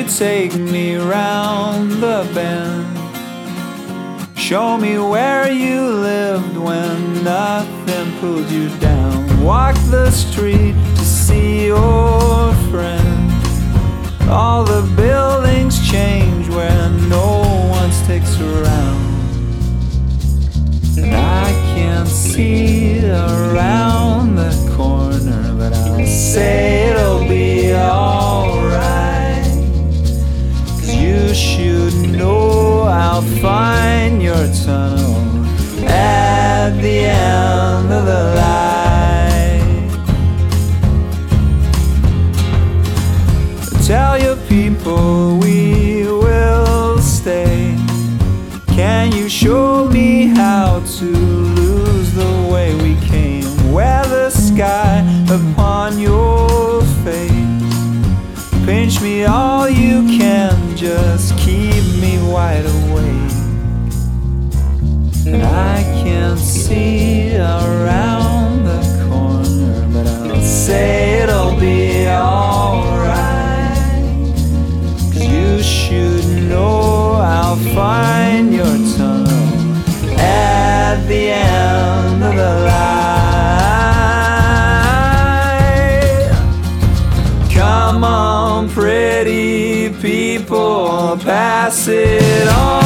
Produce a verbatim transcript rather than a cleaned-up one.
you take me round the bend? Show me where you lived when nothing pulled you down. Walk the street to see your friend. All the buildings change when no one sticks around. And I can't see around the corner, but I'll say it'll be alright. 'Cause you should know I'll find your tunnel at the end of the light. Tell your people we will stay. Can you show me how to lose the way we came? Wear the sky upon your face. Pinch me all you can, just keep me wide awake. And I can't see around the corner, but I'll say it'll be alright. 'Cause you should know I'll find your tunnel at the end of the light. Come on, pretty people, pass it on.